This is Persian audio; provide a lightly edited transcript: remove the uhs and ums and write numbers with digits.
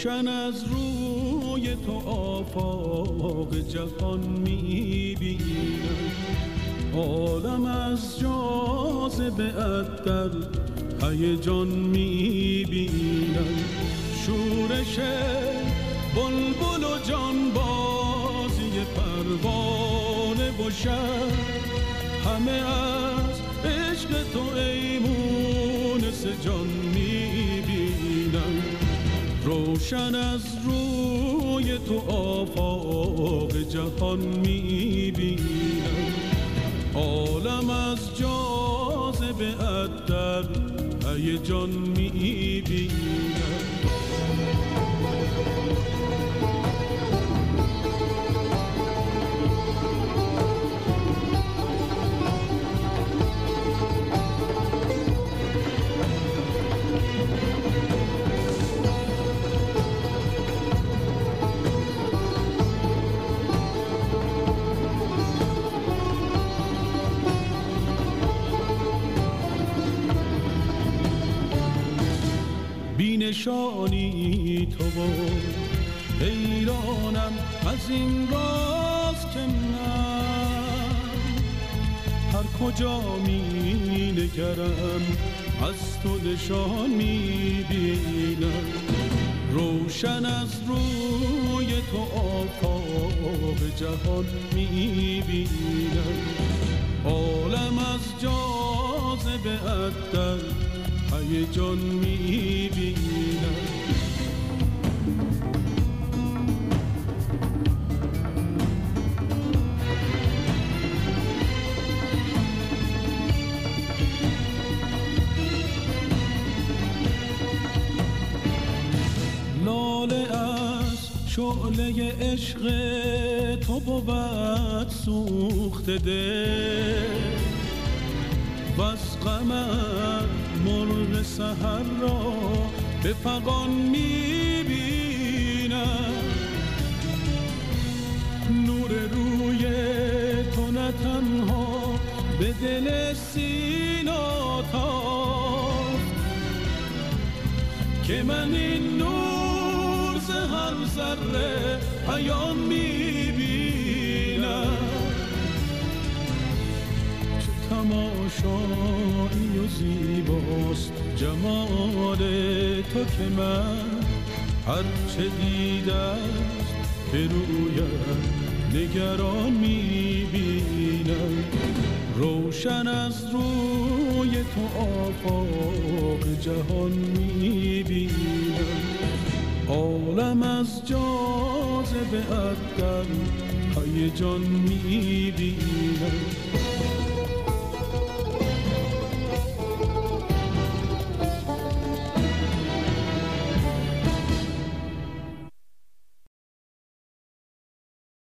روشن از روی تو آفاق جهان می‌بینم، عالم از جاذبه‌ات در هیجان می‌بینم، شورش بلبل و جانبازی پروانه و شب، همه از عشق تو ای مونس جان می‌بینم. روشن از روی تو آفاق جهان می‌بینم، عالم از جاذبه‌ات در هیجان می‌بینم. بینشانی تو و حیرانم از این راز که من هر کجا می نگرم از تو نشان می بینم. روشن از روی تو آفاق جهان می بینم، عالم از جاذبه‌ات در هیجان می‌بینم. لاله از شعله عشق تو بود سوخته دل، وز غمت مرغ سحر را به فغان می‌بینم. نور روی تو نه تنها به دل سینا تافت، که من این نور ز هر ذره عیان می‌بینم. تماشایی و زیباست جمال تو که من هر چه دیدست به رویت نگران می‌بینم. روشن از روی تو آفاق جهان می‌بینم، عالم از جاذبه‌ات در هیجان می‌بینم.